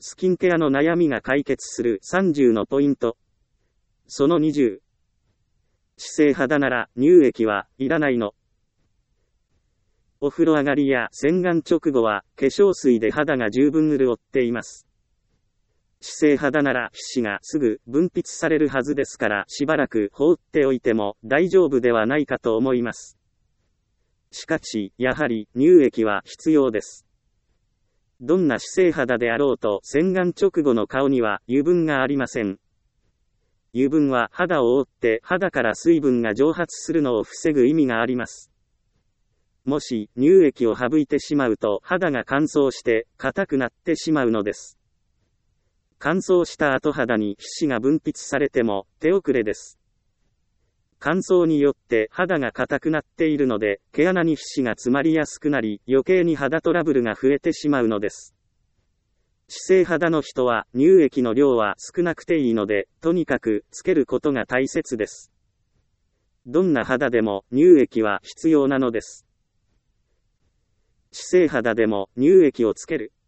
スキンケアの悩みが解決する30のポイント。その20。脂性肌なら乳液はいらないの。お風呂上がりや洗顔直後は化粧水で肌が十分潤っています。脂性肌なら皮脂がすぐ分泌されるはずですからしばらく放っておいても大丈夫ではないかと思います。しかし、やはり乳液は必要です。どんな脂性肌であろうと洗顔直後の顔には油分がありません。油分は肌を覆って肌から水分が蒸発するのを防ぐ意味があります。もし乳液を省いてしまうと肌が乾燥して硬くなってしまうのです。乾燥した後肌に皮脂が分泌されても手遅れです。乾燥によって肌が硬くなっているので、毛穴に皮脂が詰まりやすくなり、余計に肌トラブルが増えてしまうのです。脂性肌の人は乳液の量は少なくていいので、とにかくつけることが大切です。どんな肌でも乳液は必要なのです。脂性肌でも乳液をつける。